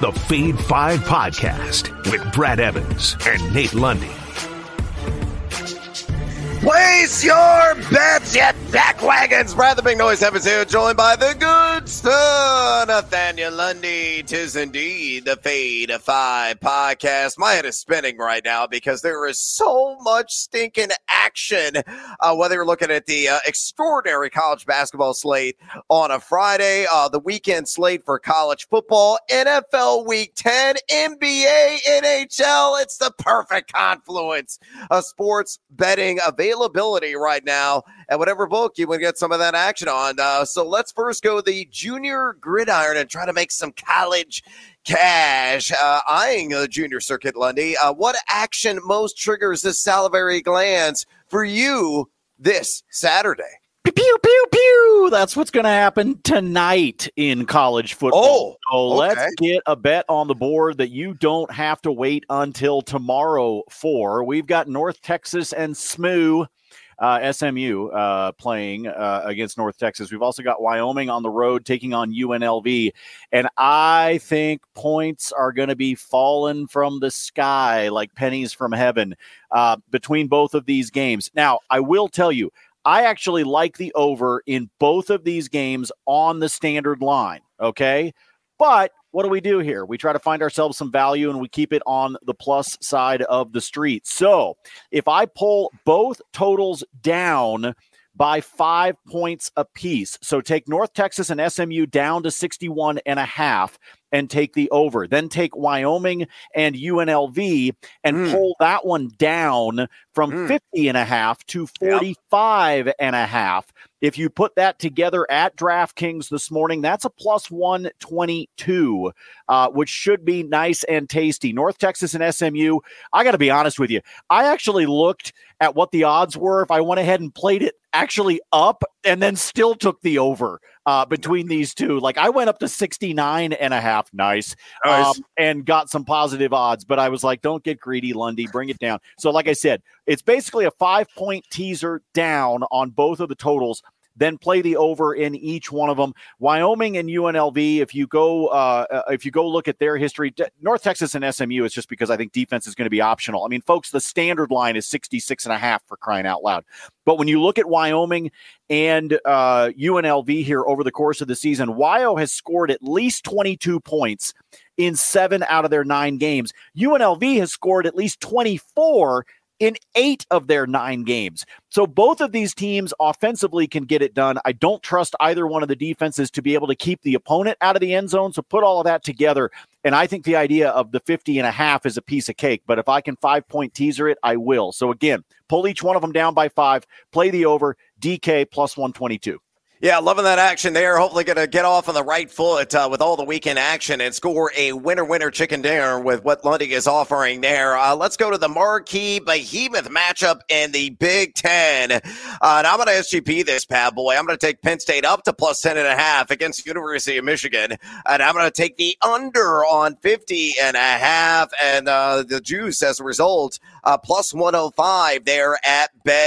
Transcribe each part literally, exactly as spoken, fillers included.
the Fade five Podcast with Brad Evans and Nate Lundy. Place your bets, you backwagons. Brad the Big Noise Evans here, joined by the good sir, Nathaniel Lundy. Tis indeed the Fade five Podcast. My head is spinning right now because there is so much stinking action, uh, whether you're looking at the uh, extraordinary college basketball slate on a Friday, uh, the weekend slate for college football, N F L Week ten, N B A, N H L. It's the perfect confluence of sports betting available. Availability right now at whatever book you would get some of that action on. Uh, so let's first go the junior gridiron and try to make some college cash. Uh, eyeing the junior circuit, Lundy. Uh, what action most triggers the salivary glands for you this Saturday? Pew, pew, pew, pew. That's what's going to happen tonight in college football. Oh, so okay. Let's get a bet on the board that you don't have to wait until tomorrow for. We've got North Texas and S M U, uh, S M U uh, playing uh, against North Texas. We've also got Wyoming on the road taking on U N L V. And I think points are going to be falling from the sky like pennies from heaven uh, between both of these games. Now, I will tell you, I actually like the over in both of these games on the standard line, okay? But what do we do here? We try to find ourselves some value, and we keep it on the plus side of the street. So if I pull both totals down by five points apiece, so take North Texas and S M U down to sixty-one and a half and take the over. Then take Wyoming and U N L V and mm. pull that one down from mm. fifty and a half to forty-five yep. and a half. If you put that together at DraftKings this morning, that's a plus one twenty-two, uh, which should be nice and tasty. North Texas and S M U, I got to be honest with you. I actually looked at what the odds were if I went ahead and played it actually up and then still took the over uh, between these two. Like I went up to sixty-nine and a half. Nice. nice. Um, and got some positive odds, but I was like, don't get greedy, Lundy, bring it down. So like I said, it's basically a five point teaser down on both of the totals. Then play the over in each one of them. Wyoming and U N L V, if you go uh, if you go look at their history, North Texas and S M U, it's just because I think defense is going to be optional. I mean, folks, the standard line is sixty-six and a half for crying out loud. But when you look at Wyoming and uh, U N L V here over the course of the season, Wyo has scored at least twenty-two points in seven out of their nine games. U N L V has scored at least twenty-four in eight of their nine games. So both of these teams offensively can get it done. I don't trust either one of the defenses to be able to keep the opponent out of the end zone. So put all of that together. And I think the idea of the fifty and a half is a piece of cake, but if I can five point teaser it, I will. So again, pull each one of them down by five, play the over, D K plus one twenty-two. Yeah, loving that action there. Hopefully going to get off on the right foot uh, with all the weekend action and score a winner-winner chicken dinner with what Lundy is offering there. Uh, let's go to the marquee behemoth matchup in the Big Ten. Uh, and I'm going to S G P this, bad boy. I'm going to take Penn State up to plus ten and a half against the University of Michigan. And I'm going to take the under on fifty and a half. And uh, the juice, as a result, uh, plus one oh five there at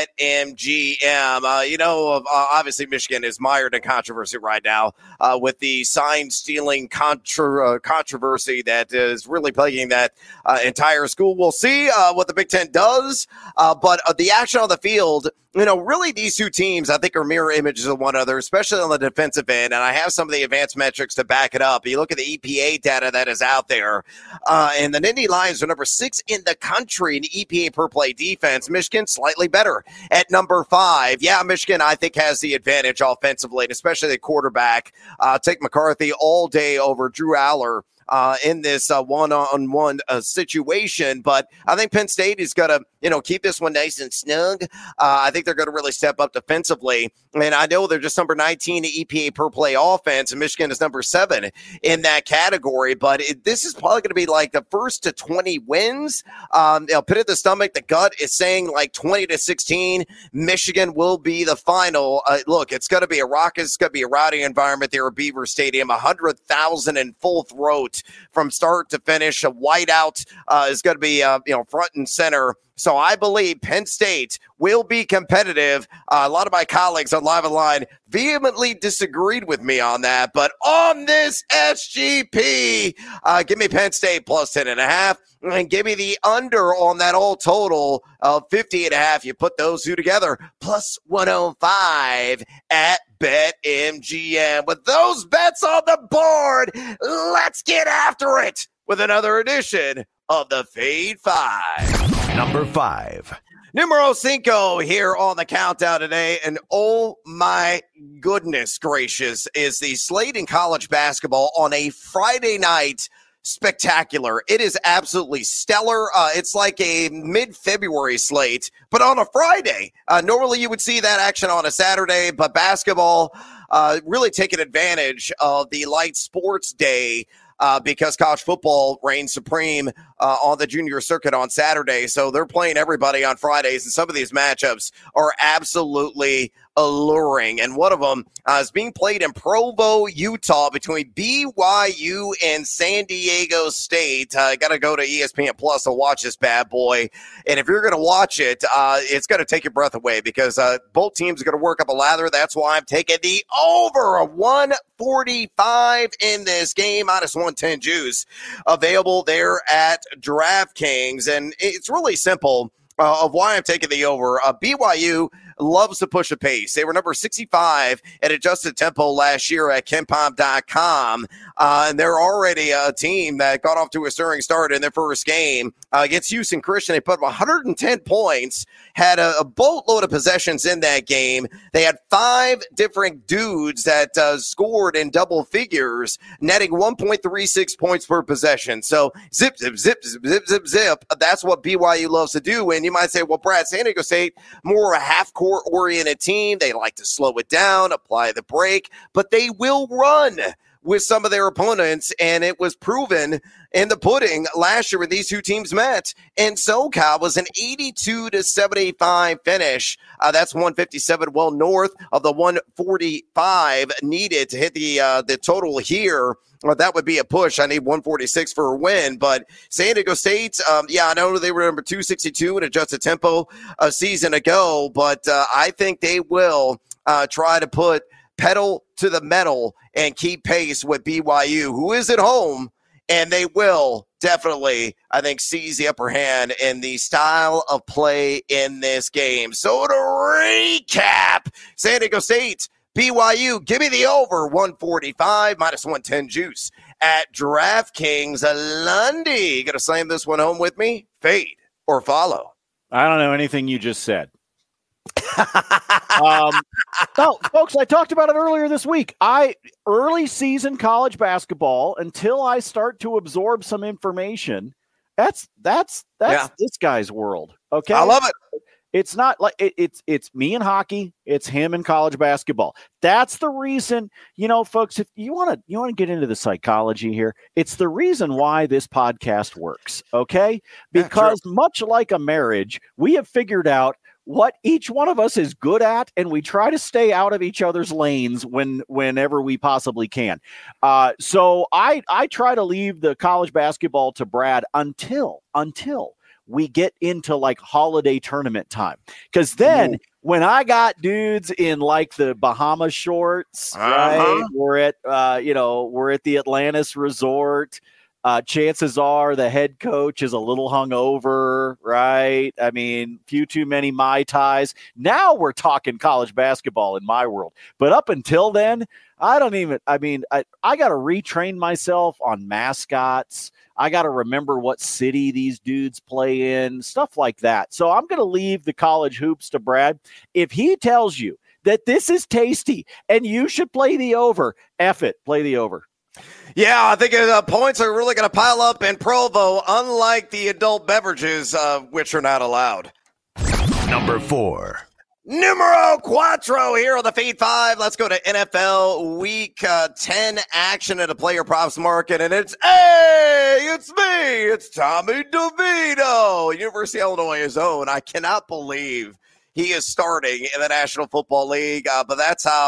BetMGM. Uh, you know, uh, obviously Michigan is mired in controversy right now uh, with the sign stealing contra- uh, controversy that is really plaguing that uh, entire school. We'll see uh, what the Big Ten does, uh, but uh, the action on the field, you know, really these two teams, I think, are mirror images of one another, especially on the defensive end. And I have some of the advanced metrics to back it up. You look at the E P A data that is out there, uh, and the Nittany Lions are number six in the country in E P A per play defense. Michigan slightly better at number five. Yeah, Michigan, I think, has the advantage offensively, and especially the quarterback. Uh, take McCarthy all day over Drew Aller uh, in this uh, one-on-one uh, situation. But I think Penn State is going to, you know, keep this one nice and snug. Uh, I think they're going to really step up defensively. And I know they're just number nineteen E P A per play offense, and Michigan is number seven in that category. But it, this is probably going to be like the first to twenty wins. Um, you know, pit at the stomach, the gut is saying like twenty to sixteen. Michigan will be the final. Uh, look, it's going to be a rocket. It's going to be a rowdy environment there at Beaver Stadium. one hundred thousand in full throat from start to finish. A whiteout uh, is going to be, uh, you know, front and center So I believe Penn State will be competitive. Uh, a lot of my colleagues on Live Line vehemently disagreed with me on that. But on this S G P, uh, give me Penn State plus ten and a half. And give me the under on that all total of fifty and a half. You put those two together, plus one oh five at BetMGM. With those bets on the board, let's get after it with another edition of the Fade Five. Number five. Numero cinco here on the countdown today. And oh my goodness gracious, is the slate in college basketball on a Friday night spectacular. It is absolutely stellar. Uh, it's like a mid-February slate, but on a Friday. Uh, normally you would see that action on a Saturday, but basketball uh, really taking advantage of the light sports day uh, because college football reigns supreme uh, on the junior circuit on Saturday. So they're playing everybody on Fridays, and some of these matchups are absolutely alluring. And one of them uh, is being played in Provo, Utah, between B Y U and San Diego State. I uh, got to go to E S P N Plus to watch this bad boy. And if you're going to watch it, uh, it's going to take your breath away because uh, both teams are going to work up a lather. That's why I'm taking the over a one forty-five in this game, minus one ten juice available there at DraftKings. And it's really simple uh, of why I'm taking the over. Uh, B Y U loves to push a pace. They were number sixty-five at adjusted tempo last year at KenPom dot com. Uh, and they're already a team that got off to a stirring start in their first game uh, against Houston Christian. They put up one hundred ten points, had a, a boatload of possessions in that game. They had five different dudes that uh, scored in double figures, netting one point three six points per possession. So zip, zip, zip, zip, zip, zip, zip. That's what B Y U loves to do. And you might say, well, Brad, San Diego State, more a half-court oriented team. They like to slow it down, apply the break, but they will run with some of their opponents, and it was proven in the pudding last year when these two teams met. And SoCal was an eighty-two to seventy-five finish. Uh, that's one fifty-seven, well north of the one forty-five needed to hit the uh, the total here. Well, that would be a push. I need one forty-six for a win. But San Diego State, um, yeah, I know they were number two sixty-two in adjusted tempo a season ago, but uh, I think they will uh, try to put pedal to the metal and keep pace with B Y U, who is at home, and they will definitely, I think, seize the upper hand in the style of play in this game. So to recap, San Diego State, B Y U, give me the over, one forty-five, minus one ten juice at DraftKings. Lundy, going to slam this one home with me? Fade or follow? I don't know anything you just said. um, no, folks, I talked about it earlier this week. I early season college basketball, until I start to absorb some information, that's that's that's yeah. this guy's world. Okay, I love it. It's not like it, it's it's me in hockey. It's him in college basketball. That's the reason, you know, folks. If you want to, you want to get into the psychology here. It's the reason why this podcast works. Okay, because yeah, much like a marriage, we have figured out what each one of us is good at, and we try to stay out of each other's lanes when whenever we possibly can. Uh, so I I try to leave the college basketball to Brad until until we get into like holiday tournament time, because then Ooh. when I got dudes in like the Bahamas shorts, uh-huh. right? We're at uh, you know we're at the Atlantis Resort. Uh, chances are the head coach is a little hungover, right? I mean, few too many Mai Tais. Now we're talking college basketball in my world. But up until then, I don't even, I mean, I, I got to retrain myself on mascots. I got to remember what city these dudes play in, stuff like that. So I'm going to leave the college hoops to Brad. If he tells you that this is tasty and you should play the over, F it, play the over. Yeah, I think uh, points are really going to pile up in Provo, unlike the adult beverages, uh, which are not allowed. Number four. Numero cuatro here on the Fade Five. Let's go to N F L Week uh, ten action at a player props market, and it's, hey, it's me, it's Tommy DeVito, University of Illinois' own. I cannot believe he is starting in the National Football League, uh, but that's how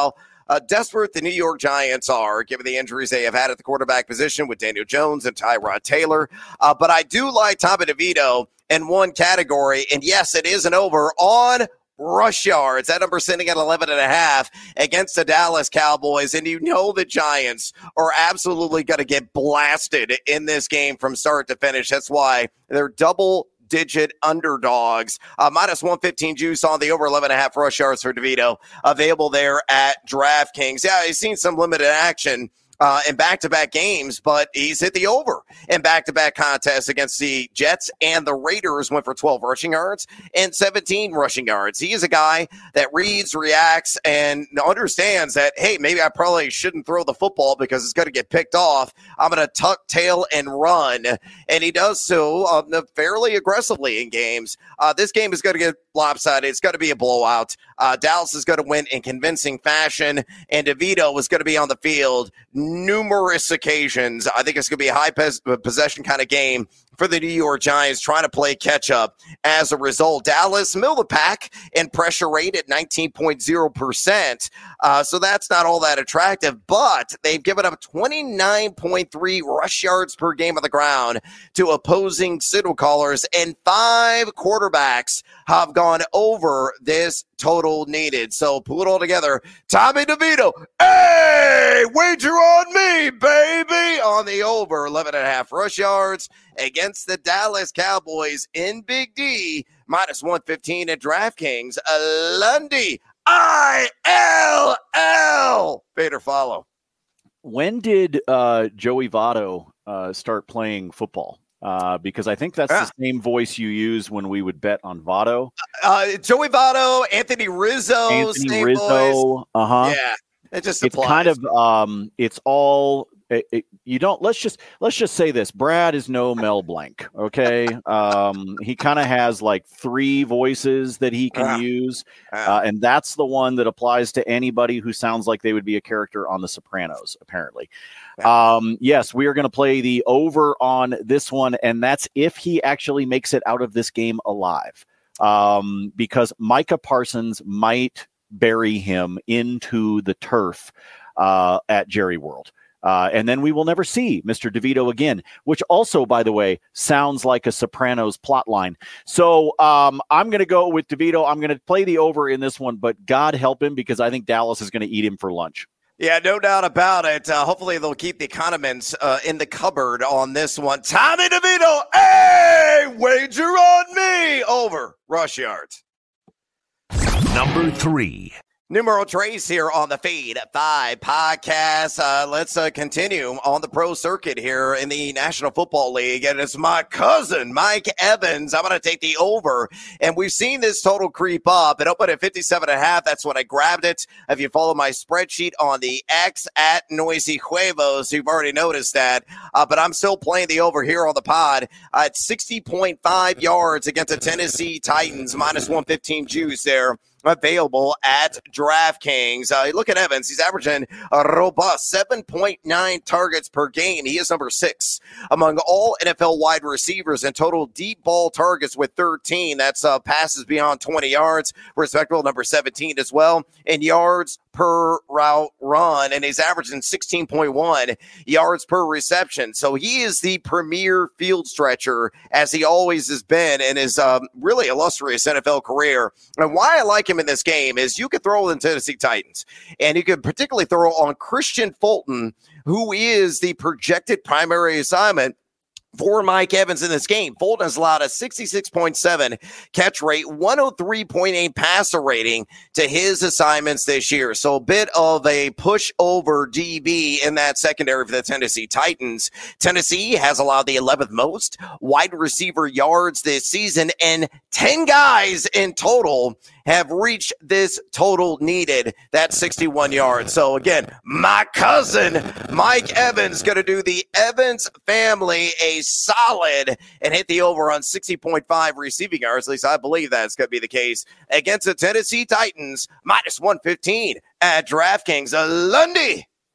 uh, desperate the New York Giants are, given the injuries they have had at the quarterback position with Daniel Jones and Tyrod Taylor. Uh, but I do like Tommy DeVito in one category, and yes, it is an over on rush yards. That number sitting at eleven and a half against the Dallas Cowboys. And you know the Giants are absolutely going to get blasted in this game from start to finish. That's why they're double digit underdogs. Uh, minus one fifteen juice on the over eleven and a half rush yards for DeVito. Available there at DraftKings. Yeah, he's seen some limited action Uh, in back-to-back games, but he's hit the over in back-to-back contests against the Jets, and the Raiders went for twelve rushing yards and seventeen rushing yards. He is a guy that reads, reacts, and understands that, hey, maybe I probably shouldn't throw the football because it's going to get picked off. I'm going to tuck tail and run, and he does so uh, fairly aggressively in games. Uh, this game is going to get lopsided. It's going to be a blowout. Uh, Dallas is going to win in convincing fashion, and DeVito is going to be on the field numerous occasions. I think it's going to be a high pos- possession kind of game for the New York Giants, trying to play catch up. As a result, Dallas, middle of the pack in pressure rate at nineteen point zero percent. Uh, so that's not all that attractive, but they've given up twenty-nine point three rush yards per game on the ground to opposing signal callers, and five quarterbacks have gone over this total needed. So pull it all together. Tommy DeVito, hey, wager on me, baby, on the over eleven and a half rush yards against the Dallas Cowboys in Big D, minus one fifteen at DraftKings. Uh, Lundy, I L L. Vader follow. When did uh, Joey Votto uh, start playing football? Uh, because I think that's yeah. the same voice you use when we would bet on Votto. Uh, Joey Votto, Anthony Rizzo, Anthony same Rizzo. Uh huh. Yeah, it just it's applies. kind of um, it's all. It, it, you don't let's just let's just say this. Brad is no Mel Blanc. Okay, um, he kind of has like three voices that he can uh, use, uh, and that's the one that applies to anybody who sounds like they would be a character on The Sopranos. Apparently, yeah. um, yes, we are going to play the over on this one, and that's if he actually makes it out of this game alive, um, because Micah Parsons might bury him into the turf uh, at Jerry World. Uh, and then we will never see Mister DeVito again, which also, by the way, sounds like a Sopranos plot line. So um, I'm going to go with DeVito. I'm going to play the over in this one, but God help him, because I think Dallas is going to eat him for lunch. Yeah, no doubt about it. Uh, hopefully they'll keep the condiments uh, in the cupboard on this one. Tommy DeVito, hey, wager on me, over rush yards. Number three. Numero Trace here on the Fade Five podcast. Uh, let's uh, continue on the pro circuit here in the National Football League. And it's my cousin, Mike Evans. I'm going to take the over. And we've seen this total creep up. It opened at fifty-seven and a half. That's when I grabbed it. If you follow my spreadsheet on the X at Noisy Huevos, you've already noticed that. Uh, but I'm still playing the over here on the pod uh, at sixty point five yards against the Tennessee Titans, minus one fifteen juice there. Available at DraftKings. Uh, look at Evans. He's averaging a robust seven point nine targets per game. He is number six among all N F L wide receivers in total deep ball targets with thirteen. That's uh, passes beyond twenty yards. Respectable, number seventeen as well. In yards per route run, and he's averaging sixteen point one yards per reception. So he is the premier field stretcher, as he always has been in his um, really illustrious N F L career. And why I like him in this game is you could throw in Tennessee Titans, and you could particularly throw on Christian Fulton, who is the projected primary assignment for Mike Evans in this game. Fulton has allowed a sixty-six point seven catch rate, one oh three point eight passer rating to his assignments this year. So a bit of a pushover D B in that secondary for the Tennessee Titans. Tennessee has allowed the eleventh most wide receiver yards this season, and ten guys in total have reached this total needed. That's sixty-one yards. So again, my cousin Mike Evans going to do the Evans family a solid and hit the over on sixty point five receiving yards. At least I believe that's going to be the case against the Tennessee Titans, minus one fifteen at DraftKings. Uh, Lundy,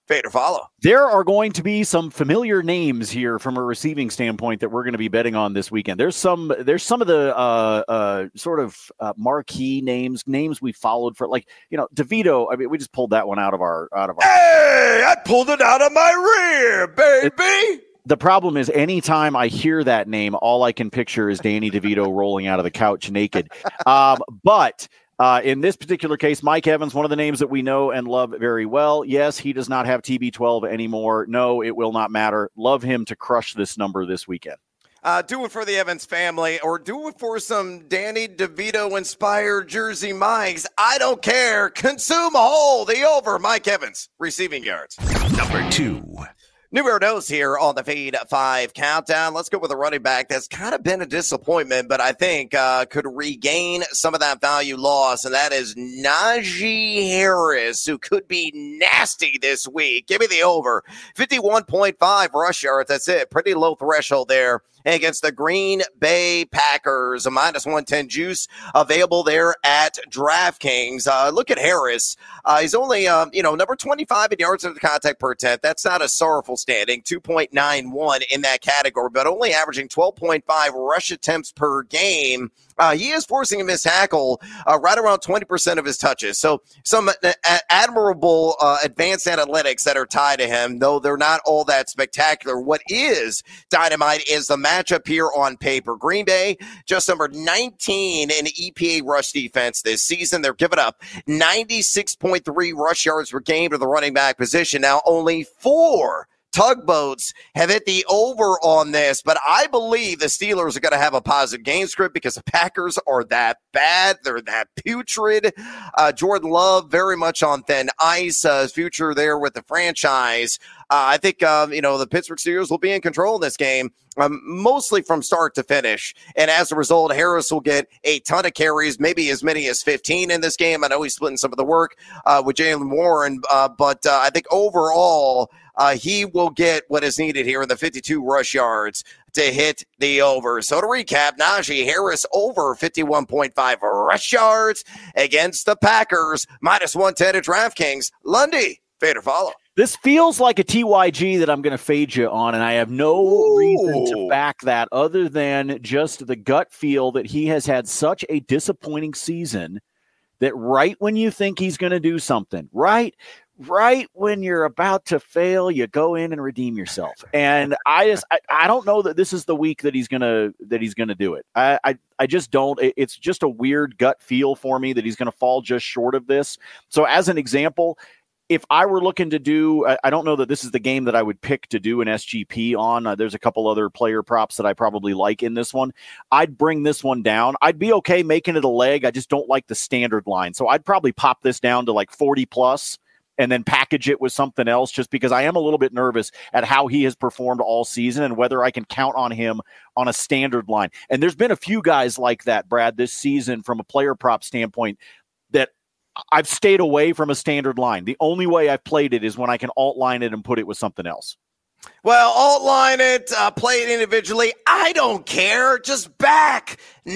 Fade or follow. There are going to be some familiar names here from a receiving standpoint that we're going to be betting on this weekend. There's some there's some of the uh, uh, sort of uh, marquee names, names we followed for, like, you know, DeVito. I mean, we just pulled that one out of our out of our. Hey, I pulled it out of my rear, baby. It, the problem is, anytime I hear that name, all I can picture is Danny DeVito rolling out of the couch naked. Um, but. Uh, in this particular case, Mike Evans, one of the names that we know and love very well. Yes, he does not have T B twelve anymore. No, it will not matter. Love him to crush this number this weekend. Uh, do it for the Evans family, or do it for some Danny DeVito-inspired Jersey Mikes. I don't care. Consume whole the over. Mike Evans, receiving yards. Number two. Numero dos here on the Fade five countdown. Let's go with a running back that's kind of been a disappointment, but I think uh, could regain some of that value loss, and that is Najee Harris, who could be nasty this week. Give me the over. fifty-one point five rush yards. That's it. Pretty low threshold there against the Green Bay Packers. A minus one ten juice available there at DraftKings. Uh, look at Harris. Uh, he's only, um, you know, number twenty-five in yards after contact per attempt. That's not a sorrowful standing, two point nine one in that category, but only averaging twelve point five rush attempts per game. Uh, he is forcing a missed tackle uh, right around twenty percent of his touches. So some uh, admirable uh, advanced analytics that are tied to him, though they're not all that spectacular. What is dynamite is the matchup here on paper. Green Bay, just number nineteen in E P A rush defense this season. They're giving up ninety-six point three rush yards per game to the running back position. Now, only four tugboats have hit the over on this, but I believe the Steelers are going to have a positive game script because the Packers are that bad. They're that putrid. Uh, Jordan Love very much on thin ice. Uh, his future there with the franchise. Uh, I think, um, you know, the Pittsburgh Steelers will be in control in this game, um, mostly from start to finish. And as a result, Harris will get a ton of carries, maybe as many as fifteen in this game. I know he's splitting some of the work uh, with Jaylen Warren, uh, but uh, I think overall, Uh, he will get what is needed here in the fifty-two rush yards to hit the over. So to recap, Najee Harris over fifty-one point five rush yards against the Packers, minus one ten at DraftKings. Lundy, fade or follow. This feels like a T Y G that I'm going to fade you on, and I have no Ooh. reason to back that other than just the gut feel that he has had such a disappointing season that right when you think he's going to do something, right Right when you're about to fail, you go in and redeem yourself. And I just, I, I don't know that this is the week that he's gonna that he's gonna do it. I, I, I just don't. It, it's just a weird gut feel for me that he's gonna fall just short of this. So, as an example, if I were looking to do, I, I don't know that this is the game that I would pick to do an S G P on. Uh, there's a couple other player props that I probably like in this one. I'd bring this one down. I'd be okay making it a leg. I just don't like the standard line. So I'd probably pop this down to like forty plus. And then package it with something else, just because I am a little bit nervous at how he has performed all season and whether I can count on him on a standard line. And there's been a few guys like that, Brad, this season from a player prop standpoint that I've stayed away from a standard line. The only way I've played it is when I can alt line it and put it with something else. Well, alt-line it, uh, play it individually. I don't care. Just back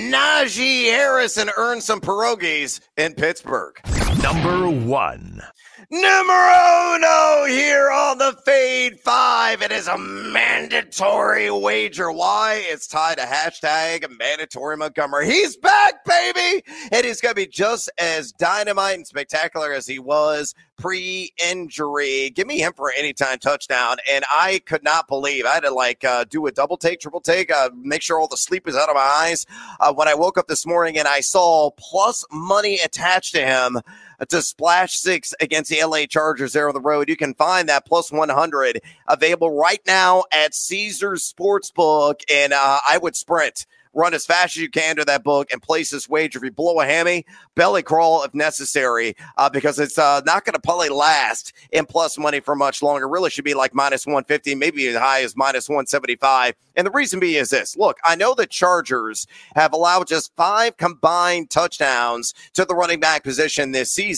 Najee Harris and earn some pierogies in Pittsburgh. Number one. Numero uno here on the Fade five. It is a mandatory wager. Why? It's tied to hashtag mandatory Montgomery. He's back, baby! And he's going to be just as dynamite and spectacular as he was pre-injury. Give me him for an anytime touchdown. And I could not believe, I had to like uh, do a double take, triple take, uh, make sure all the sleep is out of my eyes. Uh, when I woke up this morning and I saw plus money attached to him to splash six against the L A Chargers there on the road. You can find that plus one hundred available right now at Caesars Sportsbook. And uh, I would sprint. Run as fast as you can to that book and place this wager. If you blow a hammy, belly crawl if necessary, uh, because it's uh, not going to probably last in plus money for much longer. Really should be like minus one fifty, maybe as high as minus one seventy-five. And the reason being is this. Look, I know the Chargers have allowed just five combined touchdowns to the running back position this season,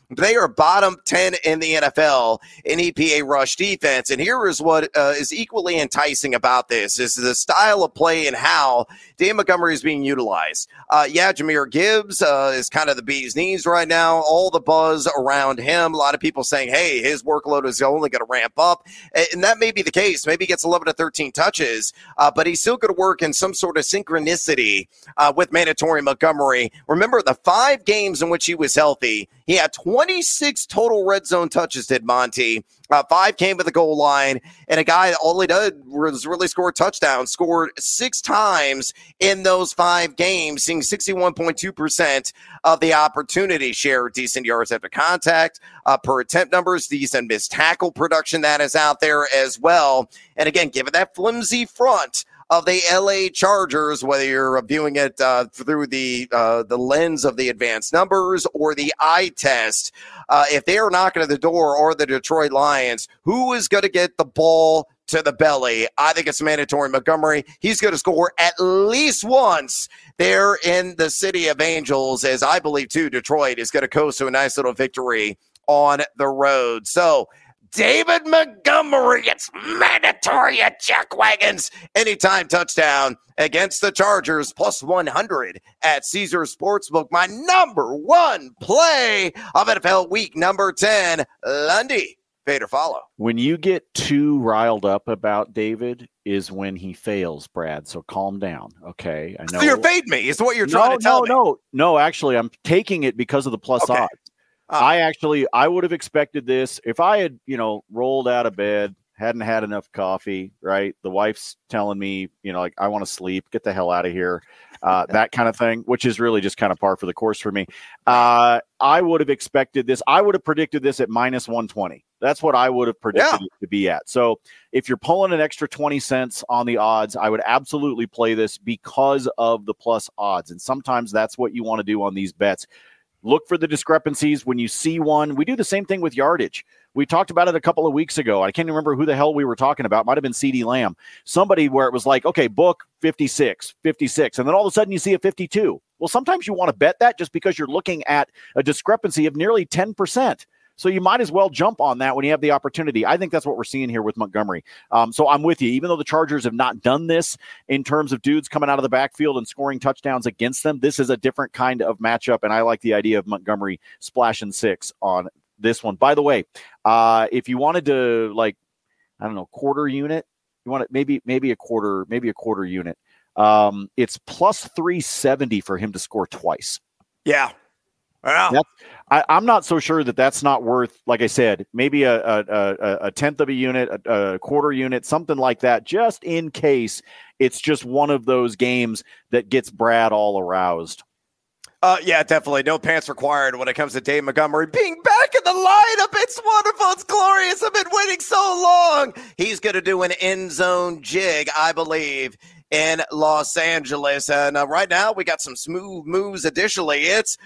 They are bottom ten in the N F L in E P A rush defense. And here is what uh, is equally enticing about this is the style of play and how Dave Montgomery is being utilized. Uh, yeah, Jahmyr Gibbs uh, is kind of the bee's knees right now. All the buzz around him. A lot of people saying, hey, his workload is only going to ramp up. And that may be the case. Maybe he gets eleven to thirteen touches, uh, but he's still going to work in some sort of synchronicity uh, with mandatory Montgomery. Remember, the five games in which he was healthy, he had twenty-six total red zone touches, did Monty. Uh, five came at the goal line, and a guy, all he did was really score touchdowns, scored six times in those five games, seeing sixty-one point two percent of the opportunity share, decent yards after contact, uh, per attempt numbers, decent missed tackle production that is out there as well. And again, given that flimsy front of the L A Chargers, whether you're viewing it uh, through the uh, the lens of the advanced numbers or the eye test, uh, if they are knocking at the door or the Detroit Lions, who is going to get the ball to the belly? I think it's mandatory Montgomery. He's going to score at least once there in the City of Angels, as I believe, too, Detroit is going to coast to a nice little victory on the road. So, David Montgomery, it's mandatory at Jack Wagons. Anytime touchdown against the Chargers, plus one hundred at Caesars Sportsbook. My number one play of N F L week number ten, Lundy. Fade or follow. When you get too riled up about David is when he fails, Brad. So calm down, okay? I know. So you're fading me is what you're trying no, to tell no, me. No, no, no. Actually, I'm taking it because of the plus okay. odds. Uh, I actually, I would have expected this if I had, you know, rolled out of bed, hadn't had enough coffee, right? The wife's telling me, you know, like, I want to sleep, get the hell out of here, uh, that kind of thing, which is really just kind of par for the course for me. Uh, I would have expected this. I would have predicted this at minus one twenty. That's what I would have predicted yeah. it to be at. So if you're pulling an extra twenty cents on the odds, I would absolutely play this because of the plus odds. And sometimes that's what you want to do on these bets. Look for the discrepancies when you see one. We do the same thing with yardage. We talked about it a couple of weeks ago. I can't remember who the hell we were talking about. Might have been CeeDee Lamb. Somebody where it was like, okay, book fifty-six, fifty-six, and then all of a sudden you see a fifty-two. Well, sometimes you want to bet that just because you're looking at a discrepancy of nearly ten percent. So you might as well jump on that when you have the opportunity. I think that's what we're seeing here with Montgomery. Um, so I'm with you. Even though the Chargers have not done this in terms of dudes coming out of the backfield and scoring touchdowns against them, this is a different kind of matchup, and I like the idea of Montgomery splashing six on this one. By the way, uh, if you wanted to, like, I don't know, quarter unit, you want it maybe maybe a quarter, maybe a quarter unit. Um, it's plus three seventy for him to score twice. Yeah. Wow. That's, I, I'm not so sure that that's not worth, like I said, maybe a, a, a, a tenth of a unit, a, a quarter unit, something like that, just in case it's just one of those games that gets Brad all aroused. Uh, yeah, definitely. No pants required when it comes to Dave Montgomery being back in the lineup. It's wonderful. It's glorious. I've been waiting so long. He's going to do an end zone jig, I believe, in Los Angeles. And uh, right now we got some smooth moves. Additionally, it's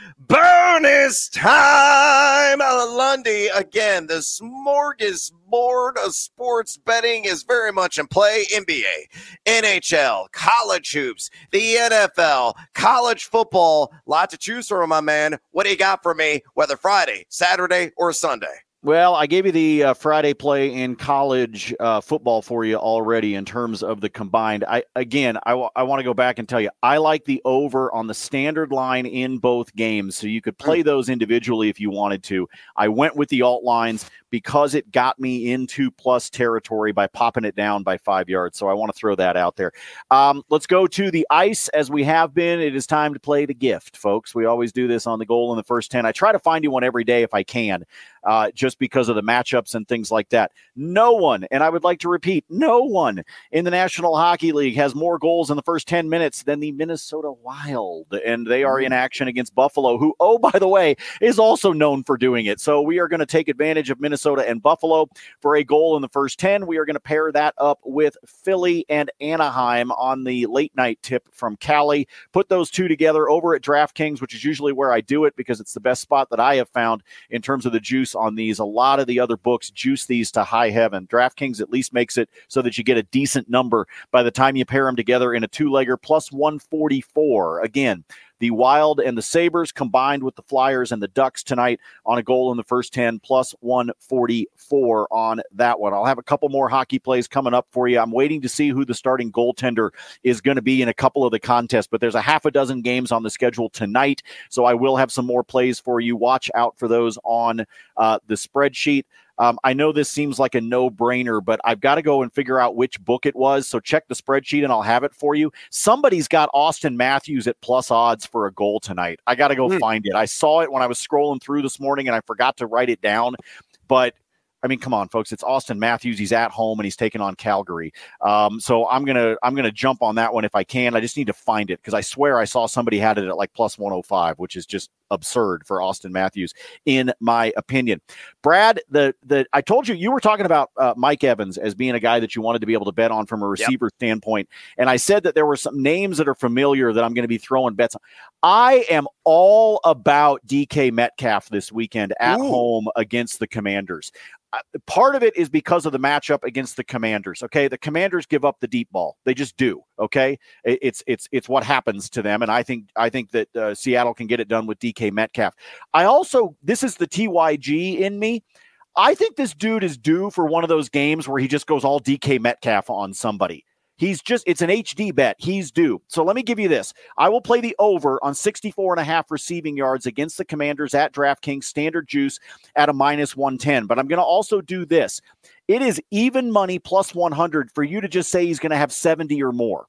bonus time. Uh, Lundy, again, the smorgasbord of sports betting is very much in play. N B A, N H L, college hoops, the N F L, college football. Lot to choose from, my man. What do you got for me, whether Friday, Saturday, or Sunday? Well, I gave you the uh, Friday play in college uh, football for you already in terms of the combined. I Again, I, w- I want to go back and tell you, I like the over on the standard line in both games, so you could play those individually if you wanted to. I went with the alt lines because it got me into plus territory by popping it down by five yards, so I want to throw that out there. Um, let's go to the ice as we have been. It is time to play the gift, folks. We always do this on the goal in the first ten. I try to find you one every day if I can. Uh, just because of the matchups and things like that. No one, and I would like to repeat, no one in the National Hockey League has more goals in the first ten minutes than the Minnesota Wild, and they are in action against Buffalo, who, oh, by the way, is also known for doing it. So we are going to take advantage of Minnesota and Buffalo for a goal in the first ten. We are going to pair that up with Philly and Anaheim on the late night tip from Cali. Put those two together over at DraftKings, which is usually where I do it because it's the best spot that I have found in terms of the juice on these. A lot of the other books juice these to high heaven. DraftKings at least makes it so that you get a decent number by the time you pair them together in a two-legger plus one forty-four. Again, The Wild and the Sabres combined with the Flyers and the Ducks tonight on a goal in the first ten, plus one forty-four on that one. I'll have a couple more hockey plays coming up for you. I'm waiting to see who the starting goaltender is going to be in a couple of the contests, but there's a half a dozen games on the schedule tonight, so I will have some more plays for you. Watch out for those on uh, the spreadsheet. Um, I know this seems like a no-brainer, but I've got to go and figure out which book it was, so check the spreadsheet and I'll have it for you. Somebody's got Austin Matthews at plus odds for a goal tonight. I got to go mm. find it. I saw it when I was scrolling through this morning and I forgot to write it down, but I mean, come on, folks. It's Austin Matthews. He's at home and he's taking on Calgary. Um, so I'm gonna I'm gonna jump on that one if I can. I just need to find it because I swear I saw somebody had it at like plus one oh five, which is just absurd for Austin Matthews, in my opinion. Brad, the the I told you you were talking about uh, Mike Evans as being a guy that you wanted to be able to bet on from a receiver yep. standpoint, and I said that there were some names that are familiar that I'm going to be throwing bets on. I am all about D K Metcalf this weekend at Ooh. home against the Commanders. Uh, part of it is because of the matchup against the Commanders. Okay, the Commanders give up the deep ball; they just do. Okay, it, it's it's it's what happens to them, and I think I think that uh, Seattle can get it done with D K Metcalf. I also this is the T Y G in me. I think this dude is due for one of those games where he just goes all D K Metcalf on somebody. He's just, it's an H D bet. He's due. So let me give you this. I will play the over on sixty-four and a half receiving yards against the Commanders at DraftKings, standard juice at a minus one ten. But I'm going to also do this. It is even money plus one hundred for you to just say he's going to have seventy or more.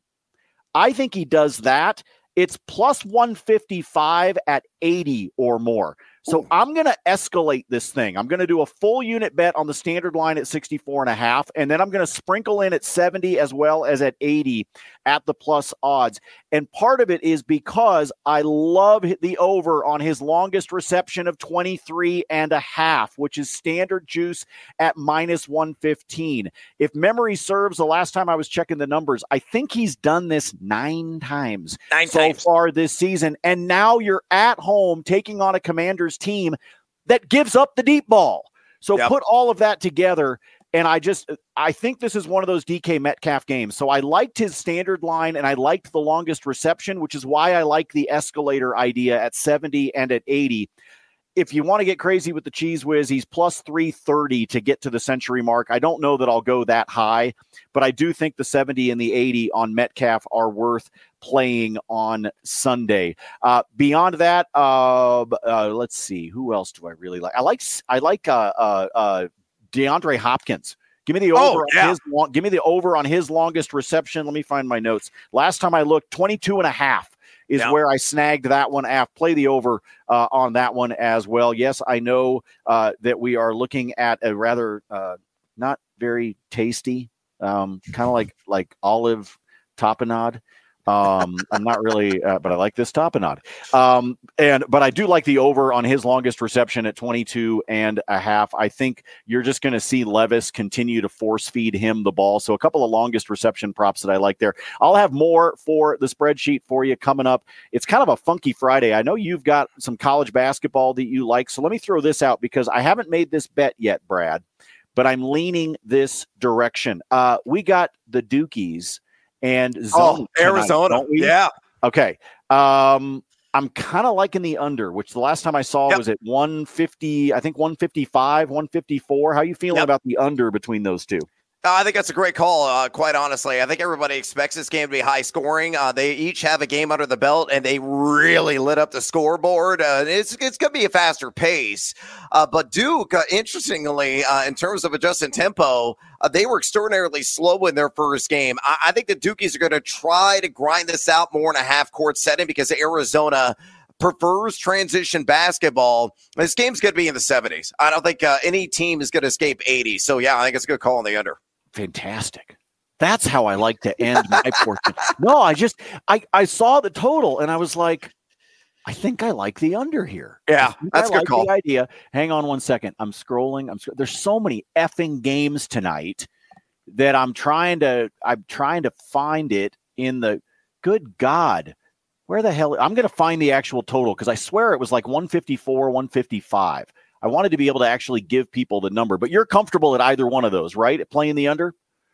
I think he does that. It's plus one fifty-five at eighty or more. So I'm going to escalate this thing. I'm going to do a full unit bet on the standard line at sixty-four and a half, and then I'm going to sprinkle in at seventy as well as at eighty at the plus odds. And part of it is because I love the over on his longest reception of twenty-three and a half, which is standard juice at minus one fifteen. If memory serves, the last time I was checking the numbers, I think he's done this nine times nine so times. far this season. And now you're at home taking on a Commanders team that gives up the deep ball. So yep. put all of that together, and I just I think this is one of those D K Metcalf games. So I liked his standard line, and I liked the longest reception, which is why I like the escalator idea at seventy and at eighty. If you want to get crazy with the Cheese Whiz, he's plus three thirty to get to the century mark. I don't know that I'll go that high, but I do think the seventy and the eighty on Metcalf are worth playing on Sunday. Uh, beyond that, uh, uh, let's see. Who else do I really like? I like I like uh, uh, uh, DeAndre Hopkins. Give me the over. Oh, yeah. on his long, give me the over on his longest reception. Let me find my notes. Last time I looked, twenty-two and a half. Is yeah. where I snagged that one. Af. Play the over uh, on that one as well. Yes, I know uh, that we are looking at a rather uh, not very tasty, um, kind of like like olive tapenade. Um, I'm not really, uh, but I like this tapenade. Um, and but I do like the over on his longest reception at twenty-two and a half. I think you're just going to see Levis continue to force feed him the ball. So a couple of longest reception props that I like there. I'll have more for the spreadsheet for you coming up. It's kind of a funky Friday. I know you've got some college basketball that you like. So let me throw this out because I haven't made this bet yet, Brad, but I'm leaning this direction. Uh, we got the Dukies and zone oh, Arizona. Tonight, yeah. Okay. Um, I'm kind of liking the under, which the last time I saw yep. was at one fifty, I think one fifty-five, one fifty-four. How are you feeling yep. about the under between those two? Uh, I think that's a great call, uh, quite honestly. I think everybody expects this game to be high scoring. Uh, they each have a game under the belt, and they really lit up the scoreboard. Uh, it's it's going to be a faster pace. Uh, but Duke, uh, interestingly, uh, in terms of adjusting tempo, uh, they were extraordinarily slow in their first game. I, I think the Dukies are going to try to grind this out more in a half-court setting because Arizona prefers transition basketball. This game's going to be in the seventies. I don't think uh, any team is going to escape eighty. So, yeah, I think it's a good call on the under. Fantastic. That's how I like to end my portion. No, I just, I, I saw the total and I was like, I think I like the under here. Yeah, that's a good like call. The idea. Hang on one second. I'm scrolling. I'm sc- There's so many effing games tonight that I'm trying to, I'm trying to find it in the, good God, where the hell, I'm going to find the actual total because I swear it was like one fifty-four, one fifty-five. I wanted to be able to actually give people the number, but you're comfortable at either one of those, right? At playing the under?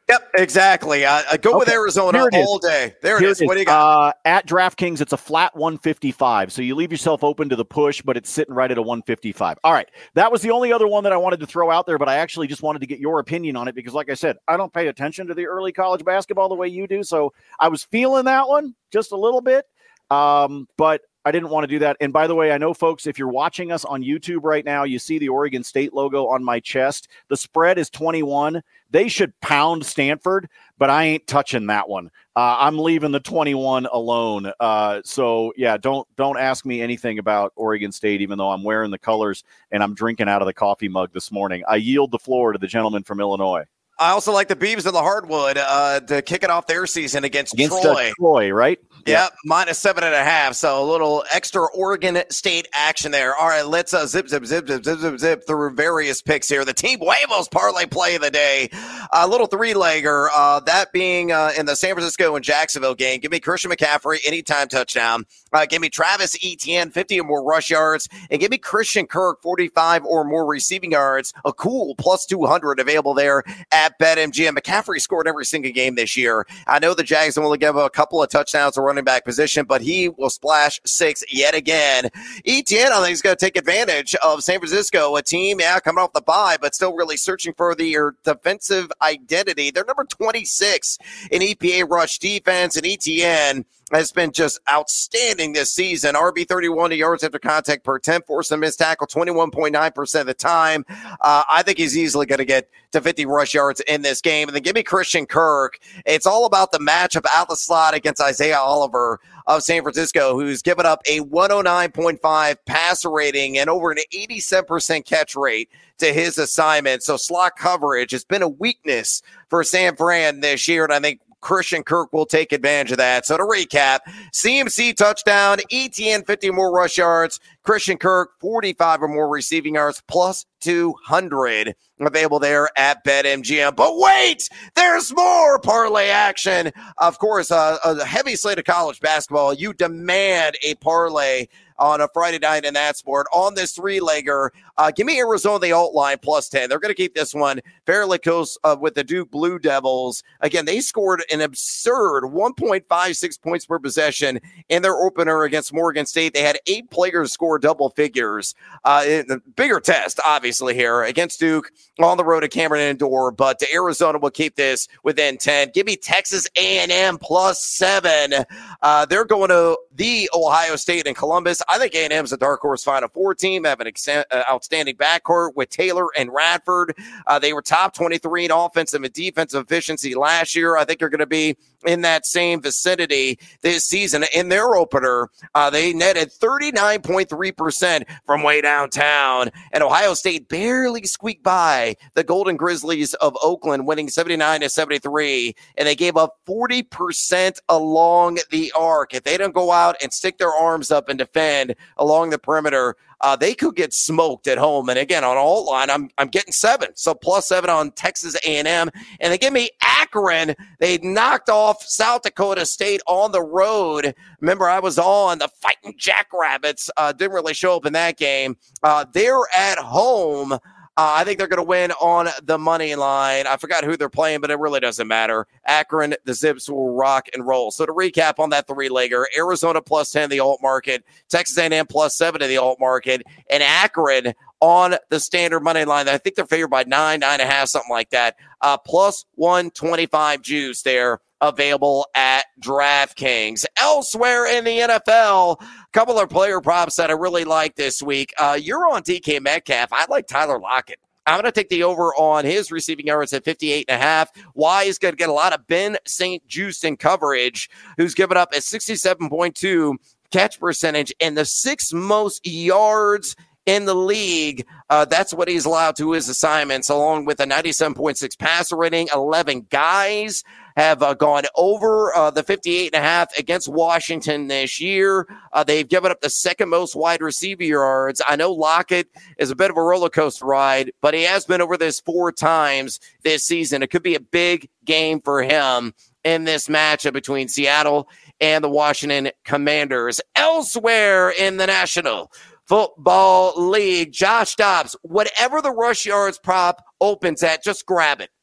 Yep, exactly. Uh, I go okay. with Arizona all day. There Here it is. It is. What do you got? Uh, at DraftKings, it's a flat one fifty-five. So you leave yourself open to the push, but it's sitting right at a one fifty-five. All right. That was the only other one that I wanted to throw out there, but I actually just wanted to get your opinion on it because, like I said, I don't pay attention to the early college basketball the way you do. So I was feeling that one just a little bit, um, but I didn't want to do that. And by the way, I know, folks, if you're watching us on YouTube right now, you see the Oregon State logo on my chest. The spread is twenty-one. They should pound Stanford, but I ain't touching that one. Uh, I'm leaving the twenty-one alone. Uh, so, yeah, don't don't ask me anything about Oregon State, even though I'm wearing the colors and I'm drinking out of the coffee mug this morning. I yield the floor to the gentleman from Illinois. I also like the Beavs of the Hardwood uh, to kick it off their season against, against Troy. Uh, Troy, right? Yeah, yep, minus seven and a half. So a little extra Oregon State action there. All right, let's uh, zip, zip, zip, zip, zip, zip, zip through various picks here. The Team Huevos parlay play of the day. A uh, little three-legger, uh, that being uh, in the San Francisco and Jacksonville game. Give me Christian McCaffrey, anytime touchdown. Uh, give me Travis Etienne, fifty or more rush yards. And give me Christian Kirk, forty-five or more receiving yards. A cool plus two hundred available there at BetMGM. McCaffrey scored every single game this year. I know the Jags only give a couple of touchdowns to running back position, but he will splash six yet again. Etienne, I think, is going to take advantage of San Francisco, a team, yeah, coming off the bye, but still really searching for their defensive identity. They're number twenty-six in E P A rush defense, and Etienne has been just outstanding this season. R B thirty-one yards after contact per attempt, forced a missed tackle twenty-one point nine percent of the time. Uh, I think he's easily going to get to fifty rush yards in this game. And then give me Christian Kirk. It's all about the matchup out the slot against Isaiah Oliver of San Francisco, who's given up a one oh nine point five passer rating and over an eighty-seven percent catch rate to his assignment. So slot coverage has been a weakness for San Fran this year, and I think Christian Kirk will take advantage of that. So to recap, C M C touchdown, Etienne fifty more rush yards, Christian Kirk forty-five or more receiving yards, plus two hundred available there at BetMGM. But wait, there's more parlay action. Of course, uh, a heavy slate of college basketball. You demand a parlay on a Friday night in that sport on this three-legger. Uh, give me Arizona, the alt line, plus ten. They're going to keep this one fairly close uh, with the Duke Blue Devils. Again, they scored an absurd one point five six points per possession in their opener against Morgan State. They had eight players score double figures. Uh, the bigger test, obviously, here against Duke on the road at Cameron Indoor, but Arizona will keep this within ten. Give me Texas A and M plus seven. Uh, they're going to the Ohio State and Columbus. I think A and M is a dark horse Final Four team. They have an ex- uh, outstanding backcourt with Taylor and Radford. Uh, they were top twenty-three in offensive and defensive efficiency last year. I think they're going to be in that same vicinity this season. In their opener, uh, they netted thirty-nine point three percent from way downtown, and Ohio State barely squeaked by the Golden Grizzlies of Oakland, winning seventy-nine to seventy-three, and they gave up forty percent along the arc. If they don't go out and stick their arms up and defend along the perimeter, uh, they could get smoked at home. And again, on alt line, I'm I'm getting seven, so plus seven on Texas A and M. And they give me Akron. They knocked off South Dakota State on the road. Remember, I was on the Fighting Jackrabbits. Uh, didn't really show up in that game. Uh, they're at home. Uh, I think they're going to win on the money line. I forgot who they're playing, but it really doesn't matter. Akron, the Zips will rock and roll. So to recap on that three-legger, Arizona plus ten in the alt market, Texas A and M plus seven in the alt market, and Akron on the standard money line. I think they're favored by nine, nine and a half, something like that. Uh, plus one twenty-five juice there available at DraftKings. Elsewhere in the N F L, a couple of player props that I really like this week. Uh, you're on D K Metcalf. I like Tyler Lockett. I'm going to take the over on his receiving yards at fifty-eight and a half. Why is going to get a lot of Ben Saint Juice in coverage, who's given up a sixty-seven point two catch percentage and the sixth most yards in the league. Uh, that's what he's allowed to his assignments, along with a ninety-seven point six passer rating. eleven guys have uh, gone over uh, the fifty-eight and a half against Washington this year. Uh, they've given up the second most wide receiver yards. I know Lockett is a bit of a roller coaster ride, but he has been over this four times this season. It could be a big game for him in this matchup between Seattle and the Washington Commanders. Elsewhere in the National Football League, Josh Dobbs, whatever the rush yards prop opens at, just grab it.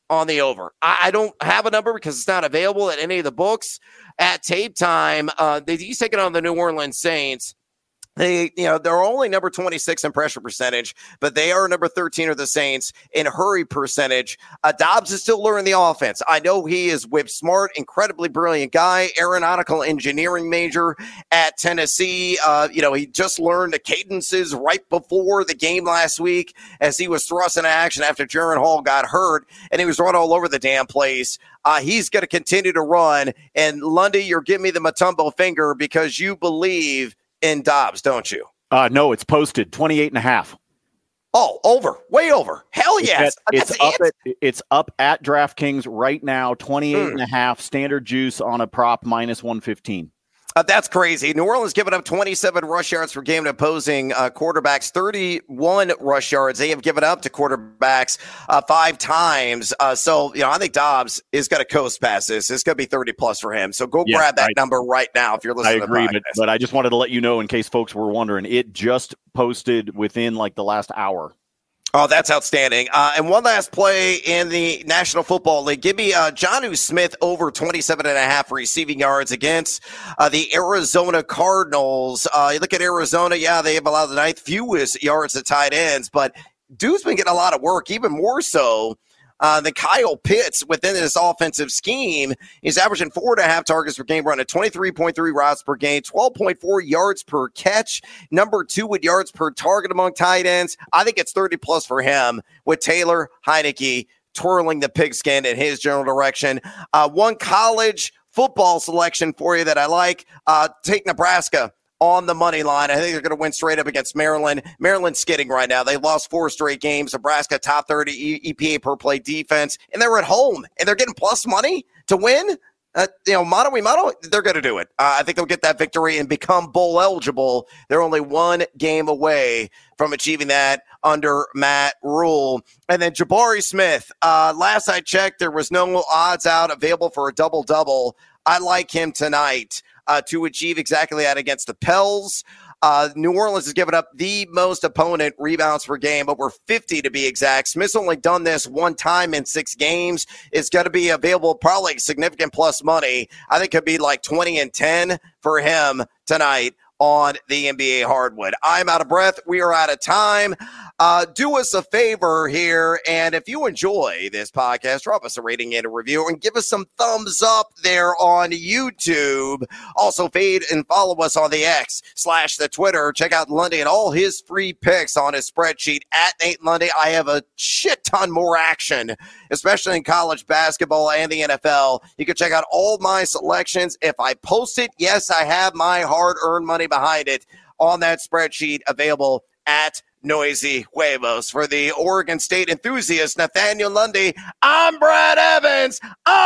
on the over. I, I don't have a number because it's not available at any of the books. At tape time, uh, they, he's taking on the New Orleans Saints. They, you know, they're only number twenty-six in pressure percentage, but they are number thirteen of the Saints in hurry percentage. Uh, Dobbs is still learning the offense. I know he is whip smart, incredibly brilliant guy, aeronautical engineering major at Tennessee. Uh, you know, he just learned the cadences right before the game last week as he was thrust into action after Jaren Hall got hurt, and he was run all over the damn place. Uh, he's going to continue to run. And Lundy, you're giving me the Matumbo finger because you believe in Dobbs, don't you? Uh, no, it's posted twenty-eight and a half. Oh, over, way over. Hell yes. It's, at, it's up at, it's up at DraftKings right now, twenty-eight mm. and a half, standard juice on a prop minus one fifteen. Uh, that's crazy. New Orleans giving up twenty-seven rush yards per game to opposing uh, quarterbacks, thirty-one rush yards. They have given up to quarterbacks uh, five times. Uh, so, you know, I think Dobbs is going to coast past this. It's going to be thirty plus for him. So go yeah, grab that I, number right now if you're listening I agree, to the but, but I just wanted to let you know in case folks were wondering, it just posted within like the last hour. Oh, that's outstanding. Uh, and one last play in the National Football League. Give me uh, Jonnu Smith over twenty-seven and a half receiving yards against uh, the Arizona Cardinals. Uh, you look at Arizona, yeah, they have allowed the ninth fewest yards to tight ends, but dude's been getting a lot of work, even more so uh, than Kyle Pitts within this offensive scheme. He's averaging four and a half targets per game, running twenty-three point three routes per game, twelve point four yards per catch, number two with yards per target among tight ends. I think it's thirty plus for him with Taylor Heinicke twirling the pigskin in his general direction. Uh, one college football selection for you that I like. Uh, take Nebraska on the money line. I think they're going to win straight up against Maryland. Maryland's skidding right now. They lost four straight games. Nebraska top thirty E P A per play defense, and they're at home, and they're getting plus money to win. Uh, you know, motto we motto, they're going to do it. Uh, I think they'll get that victory and become bowl eligible. They're only one game away from achieving that under Matt Rule. And then Jabari Smith, uh, last I checked, there was no odds out available for a double-double. I like him tonight uh, to achieve exactly that against the Pels. Uh, New Orleans has given up the most opponent rebounds per game, over fifty to be exact. Smith's only done this one time in six games. It's going to be available, probably significant plus money. I think it could be like twenty and ten for him tonight on the N B A hardwood. I'm out of breath. We are out of time. Uh, do us a favor here, and if you enjoy this podcast, drop us a rating and a review and give us some thumbs up there on YouTube. Also, feed and follow us on the X slash the Twitter. Check out Lundy and all his free picks on his spreadsheet at Nate Lundy. I have a shit ton more action, especially in college basketball and the N F L. You can check out all my selections. If I post it, yes, I have my hard-earned money behind it on that spreadsheet available at Noisy Huevos. For the Oregon State enthusiast, Nathaniel Lundy, I'm Brad Evans,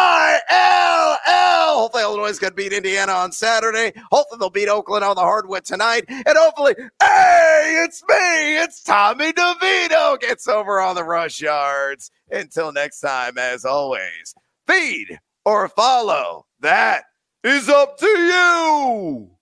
I L L. Hopefully Illinois is going to beat Indiana on Saturday. Hopefully they'll beat Oakland on the hardwood tonight. And hopefully, hey, it's me, it's Tommy DeVito gets over on the rush yards. Until next time, as always, feed or follow. That is up to you.